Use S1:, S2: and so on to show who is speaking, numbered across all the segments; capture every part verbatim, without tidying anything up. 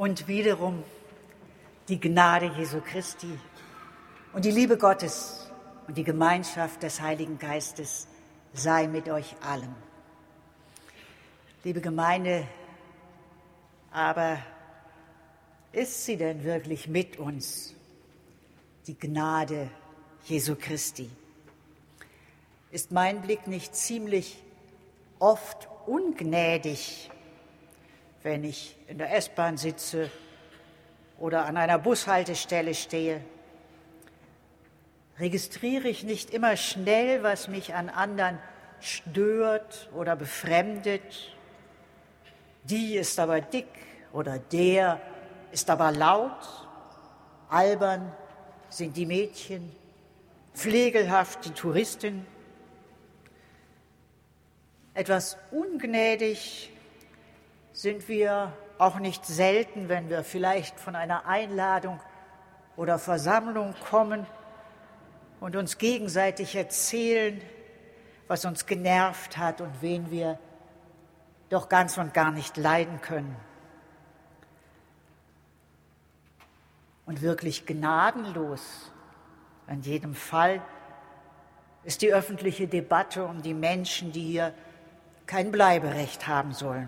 S1: und wiederum die Gnade Jesu Christi und die Liebe Gottes und die Gemeinschaft des Heiligen Geistes sei mit euch allen. Liebe Gemeinde, aber ist sie denn wirklich mit uns, die Gnade Jesu Christi? Ist mein Blick nicht ziemlich oft ungnädig, wenn ich in der S-Bahn sitze oder an einer Bushaltestelle stehe? Registriere ich nicht immer schnell, was mich an anderen stört oder befremdet? Die ist aber dick oder der ist aber laut, albern sind die Mädchen, pflegelhaft die Touristin. Etwas ungnädig sind wir auch nicht selten, wenn wir vielleicht von einer Einladung oder Versammlung kommen und uns gegenseitig erzählen, was uns genervt hat und wen wir doch ganz und gar nicht leiden können. Und wirklich gnadenlos in jedem Fall ist die öffentliche Debatte um die Menschen, die hier kein Bleiberecht haben sollen.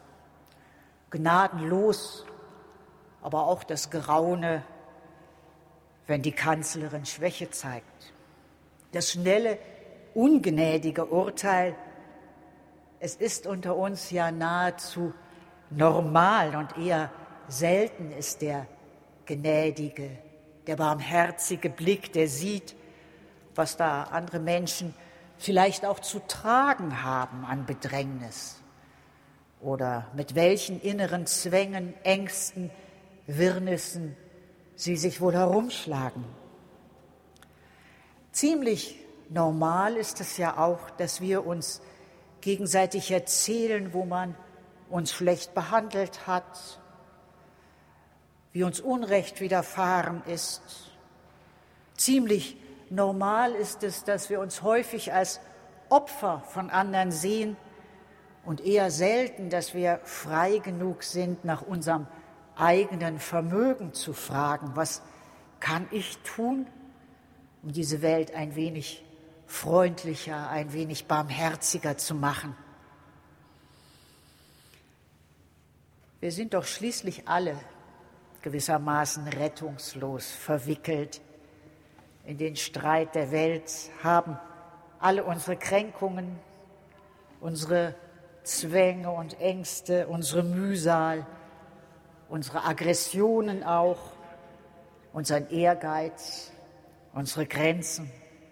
S1: Gnadenlos, aber auch das Geraune, wenn die Kanzlerin Schwäche zeigt. Das schnelle, ungnädige Urteil, es ist unter uns ja nahezu normal und eher selten ist der gnädige, der barmherzige Blick, der sieht, was da andere Menschen vielleicht auch zu tragen haben an Bedrängnis oder mit welchen inneren Zwängen, Ängsten, Wirrnissen sie sich wohl herumschlagen. Ziemlich normal ist es ja auch, dass wir uns gegenseitig erzählen, wo man uns schlecht behandelt hat, wie uns Unrecht widerfahren ist. Ziemlich normal ist es, dass wir uns häufig als Opfer von anderen sehen und eher selten, dass wir frei genug sind, nach unserem eigenen Vermögen zu fragen, was kann ich tun, um diese Welt ein wenig freundlicher, ein wenig barmherziger zu machen. Wir sind doch schließlich alle gewissermaßen rettungslos verwickelt in den Streit der Welt, haben alle unsere Kränkungen, unsere Zwänge und Ängste, unsere Mühsal, unsere Aggressionen auch, unseren Ehrgeiz, unsere Grenzen.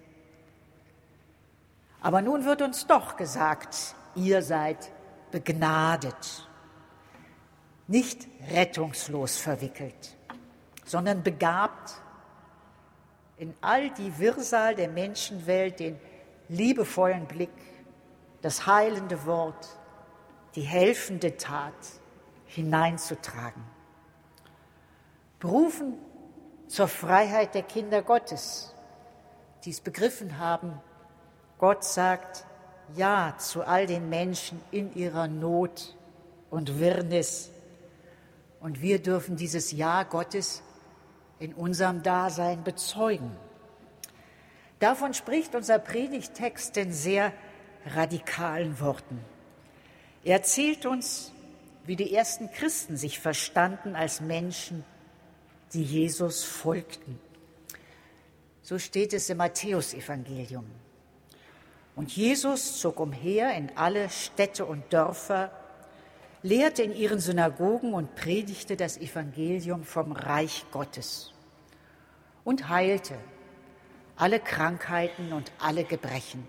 S1: Aber nun wird uns doch gesagt, ihr seid begnadet, nicht rettungslos verwickelt, sondern begabt, in all die Wirrsal der Menschenwelt den liebevollen Blick, das heilende Wort, die helfende Tat hineinzutragen. Berufen zur Freiheit der Kinder Gottes, die es begriffen haben, Gott sagt Ja zu all den Menschen in ihrer Not und Wirrnis. Und wir dürfen dieses Ja Gottes in unserem Dasein bezeugen. Davon spricht unser Predigttext in sehr radikalen Worten. Er erzählt uns, wie die ersten Christen sich verstanden als Menschen, die Jesus folgten. So steht es im Matthäusevangelium. Und Jesus zog umher in alle Städte und Dörfer, lehrte in ihren Synagogen und predigte das Evangelium vom Reich Gottes und heilte alle Krankheiten und alle Gebrechen.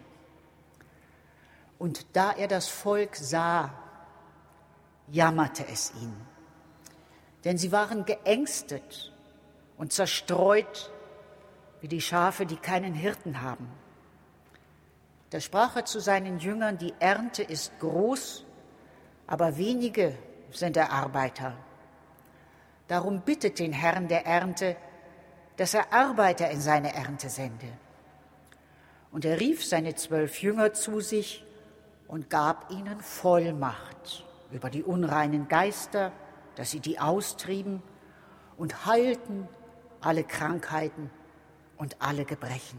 S1: Und da er das Volk sah, jammerte es ihn, denn sie waren geängstet und zerstreut wie die Schafe, die keinen Hirten haben. Da sprach er zu seinen Jüngern, die Ernte ist groß, aber wenige sind der Arbeiter. Darum bittet den Herrn der Ernte, dass er Arbeiter in seine Ernte sende. Und er rief seine zwölf Jünger zu sich und gab ihnen Vollmacht über die unreinen Geister dass sie die austrieben und heilten alle Krankheiten und alle Gebrechen.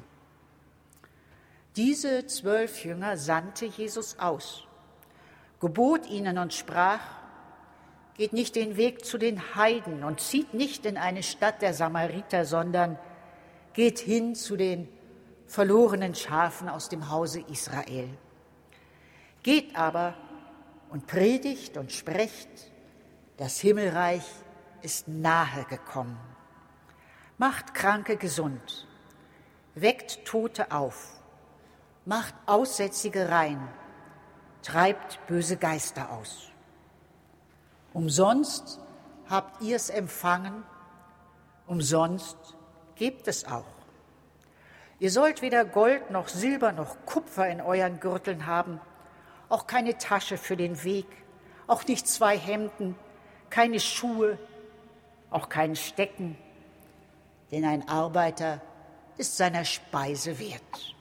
S1: Diese zwölf Jünger sandte Jesus aus, gebot ihnen und sprach: Geht nicht den Weg zu den Heiden und zieht nicht in eine Stadt der Samariter, sondern geht hin zu den verlorenen Schafen aus dem Hause Israel. Geht aber und predigt und sprecht: Das Himmelreich ist nahe gekommen. Macht Kranke gesund, weckt Tote auf, macht Aussätzige rein, treibt böse Geister aus. Umsonst habt ihr es empfangen, umsonst gebt es auch. Ihr sollt weder Gold noch Silber noch Kupfer in euren Gürteln haben, auch keine Tasche für den Weg, auch nicht zwei Hemden, keine Schuhe, auch kein Stecken, denn ein Arbeiter ist seiner Speise wert.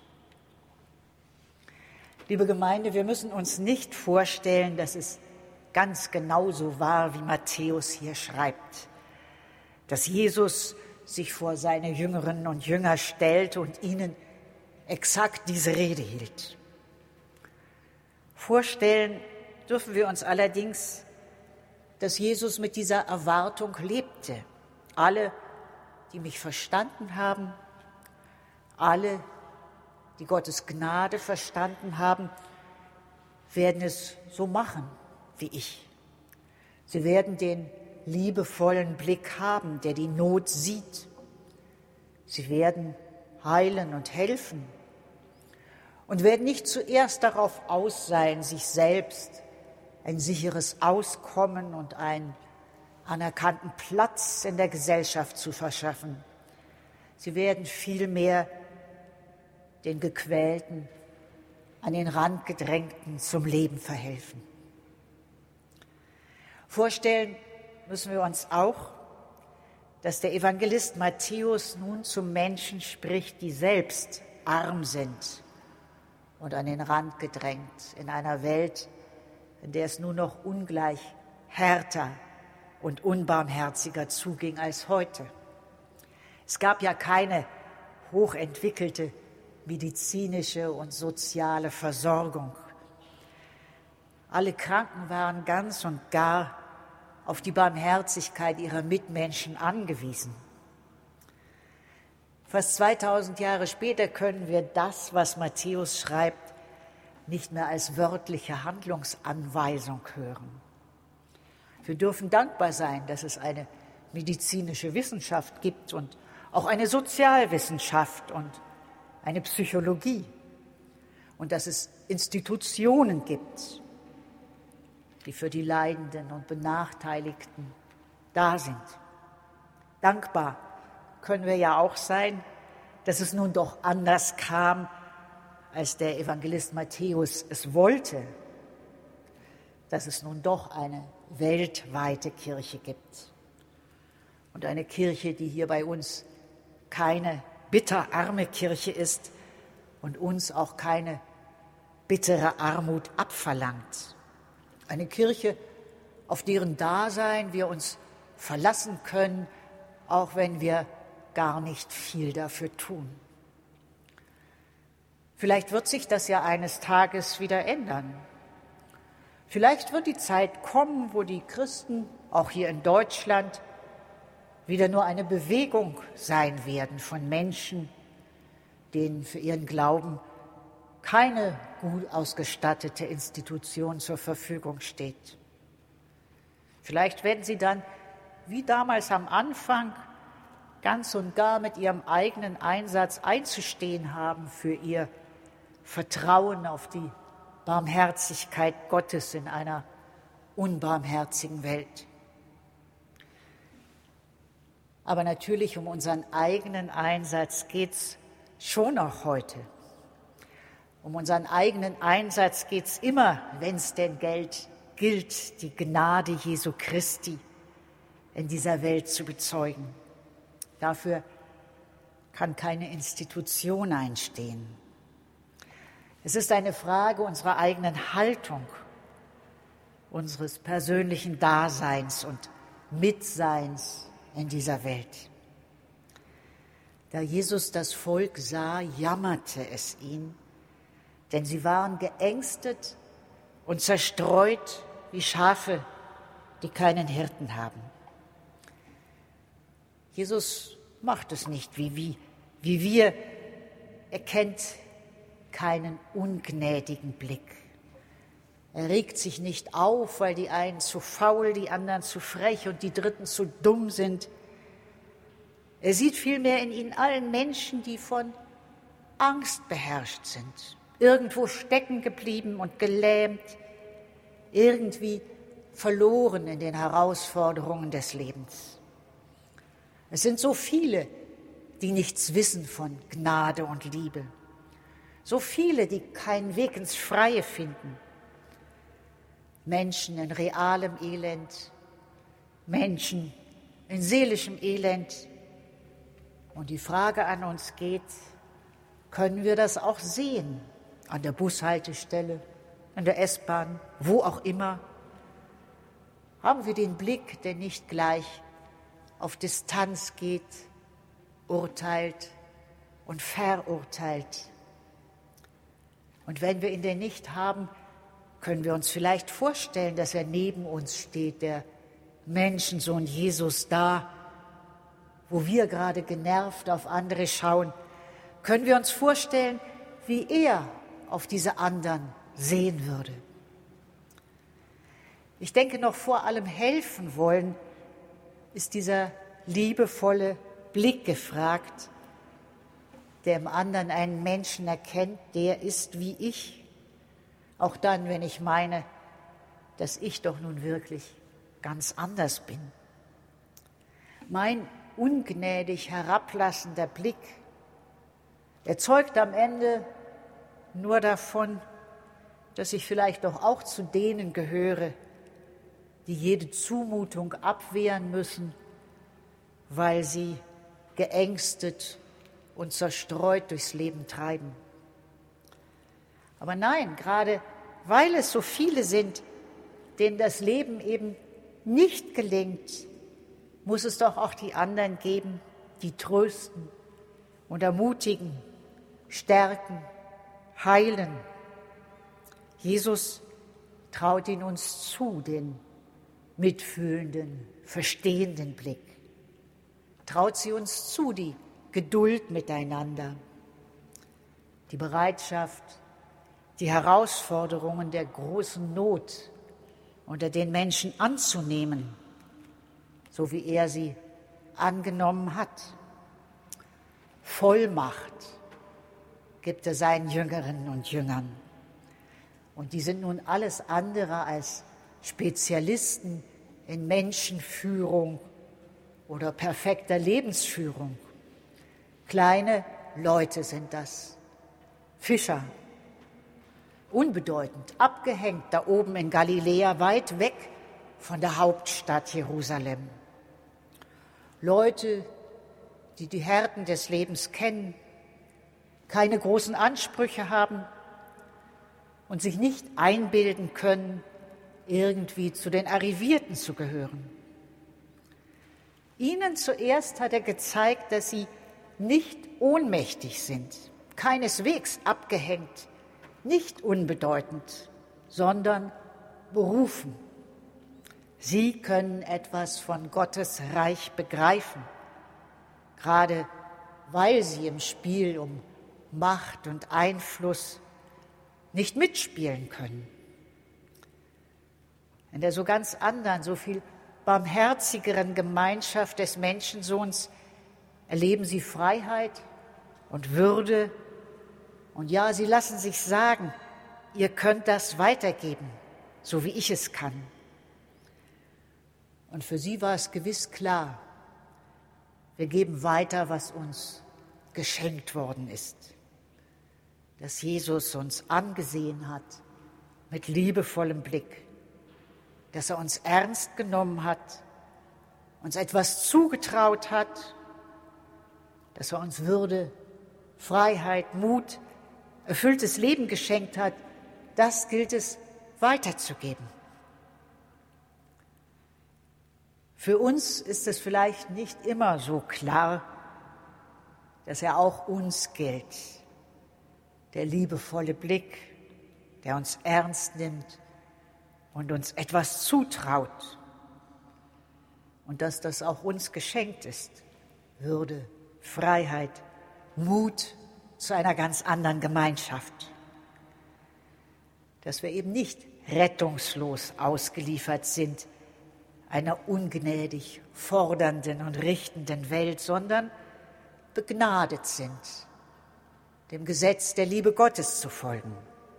S1: Liebe Gemeinde, wir müssen uns nicht vorstellen, dass es ganz genauso war, wie Matthäus hier schreibt, dass Jesus sich vor seine Jüngerinnen und Jünger stellt und ihnen exakt diese Rede hielt. Vorstellen dürfen wir uns allerdings, dass Jesus mit dieser Erwartung lebte. Alle, die mich verstanden haben, alle, die Gottes Gnade verstanden haben, werden es so machen wie ich. Sie werden den liebevollen Blick haben, der die Not sieht. Sie werden heilen und helfen und werden nicht zuerst darauf aus sein, sich selbst ein sicheres Auskommen und einen anerkannten Platz in der Gesellschaft zu verschaffen. Sie werden vielmehr den Gequälten, an den Rand gedrängten zum Leben verhelfen. Vorstellen müssen wir uns auch, dass der Evangelist Matthäus nun zu Menschen spricht, die selbst arm sind und an den Rand gedrängt in einer Welt, in der es nur noch ungleich härter und unbarmherziger zuging als heute. Es gab ja keine hochentwickelte medizinische und soziale Versorgung. Alle Kranken waren ganz und gar auf die Barmherzigkeit ihrer Mitmenschen angewiesen. Fast zweitausend Jahre später können wir das, was Matthäus schreibt, nicht mehr als wörtliche Handlungsanweisung hören. Wir dürfen dankbar sein, dass es eine medizinische Wissenschaft gibt und auch eine Sozialwissenschaft und eine Psychologie und dass es Institutionen gibt, die für die Leidenden und Benachteiligten da sind. Dankbar können wir ja auch sein, dass es nun doch anders kam, als der Evangelist Matthäus es wollte, dass es nun doch eine weltweite Kirche gibt. Und eine Kirche, die hier bei uns keine bitterarme Kirche ist und uns auch keine bittere Armut abverlangt. Eine Kirche, auf deren Dasein wir uns verlassen können, auch wenn wir gar nicht viel dafür tun. Vielleicht wird sich das ja eines Tages wieder ändern. Vielleicht wird die Zeit kommen, wo die Christen, auch hier in Deutschland, wieder nur eine Bewegung sein werden von Menschen, denen für ihren Glauben keine gut ausgestattete Institution zur Verfügung steht. Vielleicht werden sie dann, wie damals am Anfang, ganz und gar mit ihrem eigenen Einsatz einzustehen haben für ihr Vertrauen auf die Barmherzigkeit Gottes in einer unbarmherzigen Welt. Aber natürlich um unseren eigenen Einsatz geht es schon auch heute. Um unseren eigenen Einsatz geht es immer, wenn es denn gilt, gilt, die Gnade Jesu Christi in dieser Welt zu bezeugen. Dafür kann keine Institution einstehen. Es ist eine Frage unserer eigenen Haltung, unseres persönlichen Daseins und Mitseins in dieser Welt. Da Jesus das Volk sah, jammerte es ihn, denn sie waren geängstet und zerstreut wie Schafe, die keinen Hirten haben. Jesus macht es nicht wie, wie, wie wir. Er kennt keinen ungnädigen Blick. Er regt sich nicht auf, weil die einen zu faul, die anderen zu frech und die Dritten zu dumm sind. Er sieht vielmehr in ihnen allen Menschen, die von Angst beherrscht sind, irgendwo stecken geblieben und gelähmt, irgendwie verloren in den Herausforderungen des Lebens. Es sind so viele, die nichts wissen von Gnade und Liebe, so viele, die keinen Weg ins Freie finden. Menschen in realem Elend, Menschen in seelischem Elend. Und die Frage an uns geht, können wir das auch sehen? An der Bushaltestelle, an der S-Bahn, wo auch immer. Haben wir den Blick, der nicht gleich auf Distanz geht, urteilt und verurteilt? Und wenn wir ihn denn nicht haben, können wir uns vielleicht vorstellen, dass er neben uns steht, der Menschensohn Jesus, da, wo wir gerade genervt auf andere schauen, können wir uns vorstellen, wie er auf diese anderen sehen würde. Ich denke, noch vor allem helfen wollen, ist dieser liebevolle Blick gefragt, der im anderen einen Menschen erkennt, der ist wie ich, auch dann, wenn ich meine, dass ich doch nun wirklich ganz anders bin. Mein ungnädig herablassender Blick, er zeugt am Ende nur davon, dass ich vielleicht doch auch zu denen gehöre, die jede Zumutung abwehren müssen, weil sie geängstet und zerstreut durchs Leben treiben. Aber nein, gerade weil es so viele sind, denen das Leben eben nicht gelingt, muss es doch auch die anderen geben, die trösten und ermutigen, stärken, heilen. Jesus traut ihn uns zu, den mitfühlenden, verstehenden Blick. Traut sie uns zu, die Geduld miteinander, die Bereitschaft, die Herausforderungen der großen Not unter den Menschen anzunehmen, so wie er sie angenommen hat. Vollmacht gibt er seinen Jüngerinnen und Jüngern. Und die sind nun alles andere als Spezialisten in Menschenführung oder perfekter Lebensführung. Kleine Leute sind das, Fischer, unbedeutend, abgehängt da oben in Galiläa, weit weg von der Hauptstadt Jerusalem. Leute, die die Härten des Lebens kennen, keine großen Ansprüche haben und sich nicht einbilden können, irgendwie zu den Arrivierten zu gehören. Ihnen zuerst hat er gezeigt, dass sie nicht ohnmächtig sind, keineswegs abgehängt, nicht unbedeutend, sondern berufen. Sie können etwas von Gottes Reich begreifen, gerade weil sie im Spiel um Macht und Einfluss nicht mitspielen können. In der so ganz anderen, so viel barmherzigeren Gemeinschaft des Menschensohns erleben sie Freiheit und Würde. Und ja, sie lassen sich sagen, ihr könnt das weitergeben, so wie ich es kann. Und für sie war es gewiss klar, wir geben weiter, was uns geschenkt worden ist. Dass Jesus uns angesehen hat mit liebevollem Blick, dass er uns ernst genommen hat, uns etwas zugetraut hat, dass er uns Würde, Freiheit, Mut, erfülltes Leben geschenkt hat, das gilt es weiterzugeben. Für uns ist es vielleicht nicht immer so klar, dass er auch uns gilt. Der liebevolle Blick, der uns ernst nimmt und uns etwas zutraut. Und dass das auch uns geschenkt ist. Würde, Freiheit, Mut zu einer ganz anderen Gemeinschaft. Dass wir eben nicht rettungslos ausgeliefert sind einer ungnädig fordernden und richtenden Welt, sondern begnadet sind, dem Gesetz der Liebe Gottes zu folgen.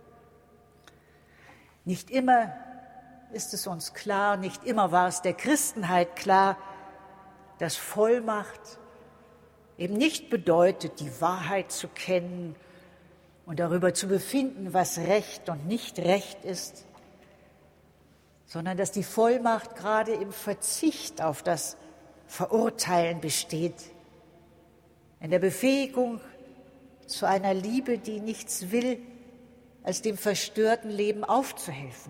S1: Nicht immer ist es uns klar, nicht immer war es der Christenheit klar, dass Vollmacht eben nicht bedeutet, die Wahrheit zu kennen und darüber zu befinden, was Recht und nicht Recht ist, sondern dass die Vollmacht gerade im Verzicht auf das Verurteilen besteht, in der Befähigung zu einer Liebe, die nichts will, als dem verstörten Leben aufzuhelfen.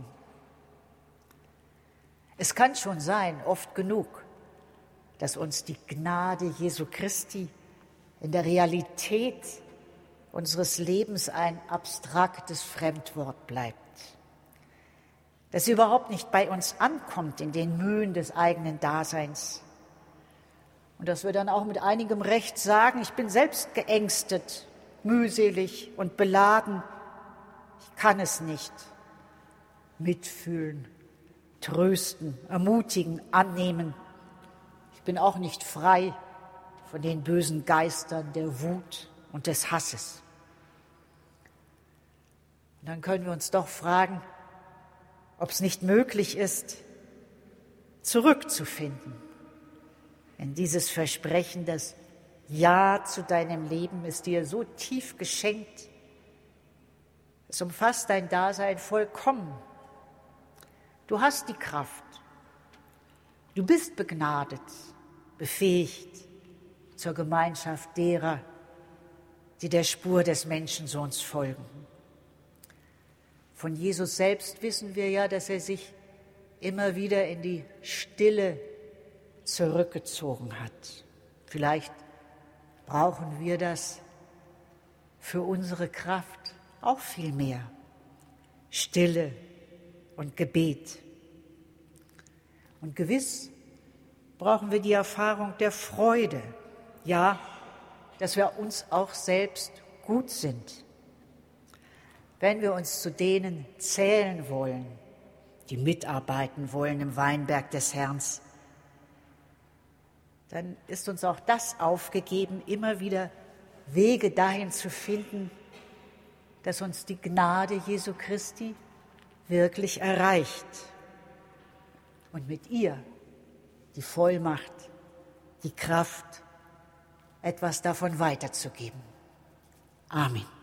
S1: Es kann schon sein, oft genug, dass uns die Gnade Jesu Christi in der Realität unseres Lebens ein abstraktes Fremdwort bleibt, dass sie überhaupt nicht bei uns ankommt in den Mühen des eigenen Daseins und dass wir dann auch mit einigem Recht sagen, ich bin selbst geängstet, mühselig und beladen, ich kann es nicht mitfühlen, trösten, ermutigen, annehmen. Ich bin auch nicht frei von den bösen Geistern der Wut und des Hasses. Und dann können wir uns doch fragen, ob es nicht möglich ist, zurückzufinden in dieses Versprechen, das Ja zu deinem Leben ist dir so tief geschenkt, es umfasst dein Dasein vollkommen. Du hast die Kraft, du bist begnadet, befähigt zur Gemeinschaft derer, die der Spur des Menschensohns folgen. Von Jesus selbst wissen wir ja, dass er sich immer wieder in die Stille zurückgezogen hat. Vielleicht brauchen wir das für unsere Kraft auch viel mehr. Stille und Gebet. Und gewiss brauchen wir die Erfahrung der Freude, ja, dass wir uns auch selbst gut sind. Wenn wir uns zu denen zählen wollen, die mitarbeiten wollen im Weinberg des Herrn, dann ist uns auch das aufgegeben, immer wieder Wege dahin zu finden, dass uns die Gnade Jesu Christi wirklich erreicht und mit ihr die Vollmacht, die Kraft, etwas davon weiterzugeben. Amen.